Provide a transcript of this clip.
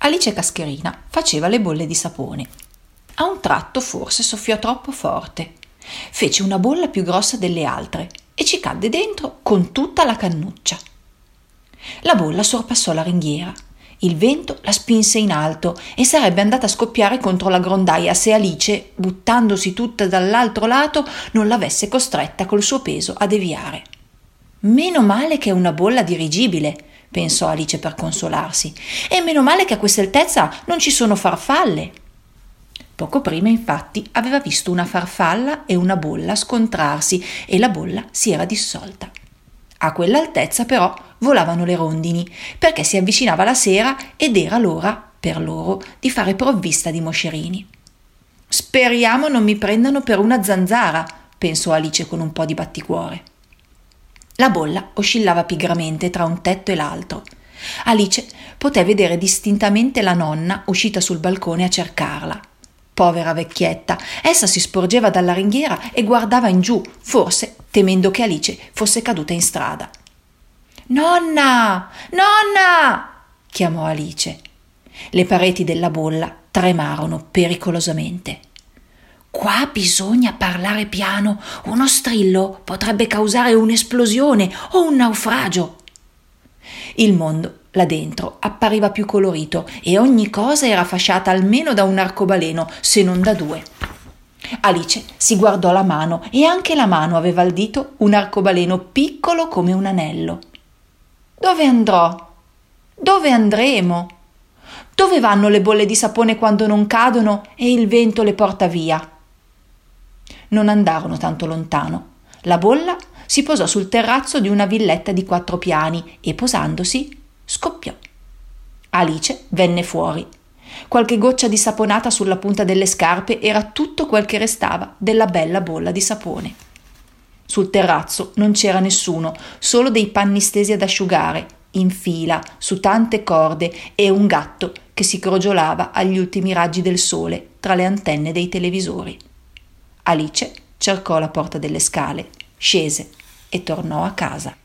Alice Cascherina faceva le bolle di sapone. A un tratto forse soffiò troppo forte. Fece una bolla più grossa delle altre e ci cadde dentro con tutta la cannuccia. La bolla sorpassò la ringhiera. Il vento la spinse in alto e sarebbe andata a scoppiare contro la grondaia se Alice, buttandosi tutta dall'altro lato, non l'avesse costretta col suo peso a deviare. Meno male che è una bolla dirigibile, pensò Alice per consolarsi, e meno male che a questa altezza non ci sono farfalle. Poco prima, infatti, aveva visto una farfalla e una bolla scontrarsi e la bolla si era dissolta. A quell'altezza, però, volavano le rondini, perché si avvicinava la sera ed era l'ora, per loro, di fare provvista di moscerini. «Speriamo non mi prendano per una zanzara», pensò Alice con un po' di batticuore. La bolla oscillava pigramente tra un tetto e l'altro. Alice poté vedere distintamente la nonna uscita sul balcone a cercarla. Povera vecchietta, essa si sporgeva dalla ringhiera e guardava in giù, forse temendo che Alice fosse caduta in strada. «Nonna! Nonna!» chiamò Alice. Le pareti della bolla tremarono pericolosamente. «Qua bisogna parlare piano, uno strillo potrebbe causare un'esplosione o un naufragio». Il mondo là dentro appariva più colorito e ogni cosa era fasciata almeno da un arcobaleno, se non da due. Alice si guardò la mano e anche la mano aveva al dito un arcobaleno piccolo come un anello. «Dove andrò? Dove andremo? Dove vanno le bolle di sapone quando non cadono e il vento le porta via?» Non andarono tanto lontano. La bolla si posò sul terrazzo di una villetta di 4 piani e, posandosi, scoppiò. Alice venne fuori. Qualche goccia di saponata sulla punta delle scarpe era tutto quel che restava della bella bolla di sapone. Sul terrazzo non c'era nessuno, solo dei panni stesi ad asciugare, in fila, su tante corde, e un gatto che si crogiolava agli ultimi raggi del sole tra le antenne dei televisori. Alice cercò la porta delle scale, scese e tornò a casa.